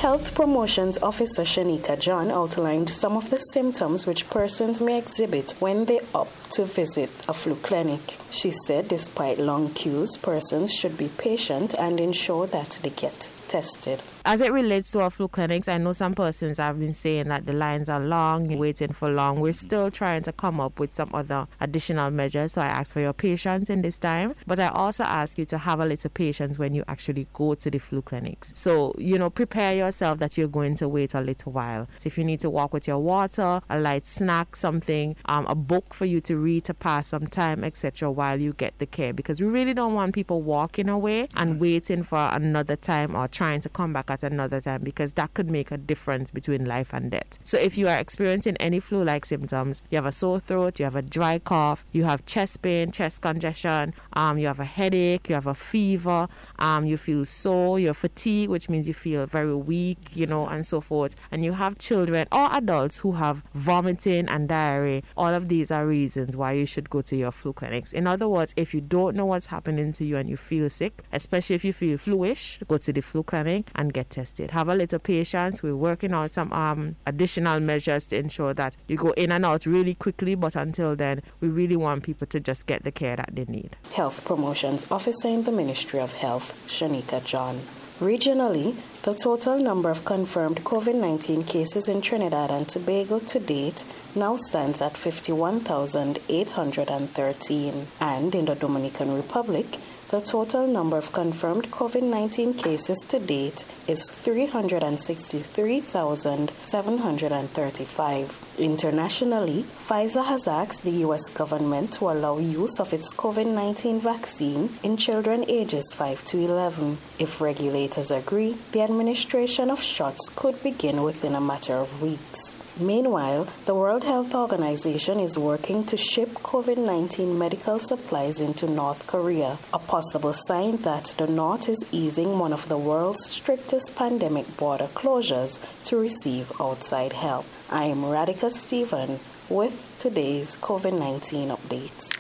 Health Promotions Officer Shanita John outlined some of the symptoms which persons may exhibit when they opt to visit a flu clinic. She said despite long queues, persons should be patient and ensure that they get tested. As it relates to our flu clinics, I know some persons have been saying that the lines are long, you're waiting for long. We're still trying to come up with some other additional measures, so I ask for your patience in this time. But I also ask you to have a little patience when you actually go to the flu clinics. So, prepare yourself that you're going to wait a little while. So if you need to walk with your water, a light snack, something, a book for you to read to pass some time, etc., while you get the care. Because we really don't want people walking away and waiting for another time or trying to come back at another time, because that could make a difference between life and death. So if you are experiencing any flu-like symptoms, you have a sore throat, you have a dry cough, you have chest pain, chest congestion, you have a headache, you have a fever, you feel sore, you're fatigued, which means you feel very weak, and so forth, and you have children or adults who have vomiting and diarrhea, all of these are reasons why you should go to your flu clinics. In other words, if you don't know what's happening to you and you feel sick, especially if you feel fluish, go to the flu clinic and get tested. Have a little patience. We're working on some additional measures to ensure that you go in and out really quickly, but until then, we really want people to just get the care that they need. Health Promotions Officer in the Ministry of Health, Shanita John. Regionally, the total number of confirmed COVID-19 cases in Trinidad and Tobago to date now stands at 51,813, and in the Dominican Republic, the total number of confirmed COVID-19 cases to date is 363,735. Internationally, Pfizer has asked the U.S. government to allow use of its COVID-19 vaccine in children ages 5 to 11. If regulators agree, the administration of shots could begin within a matter of weeks. Meanwhile, the World Health Organization is working to ship COVID-19 medical supplies into North Korea, a possible sign that the North is easing one of the world's strictest pandemic border closures to receive outside help. I am Radhika Stephen with today's COVID-19 updates.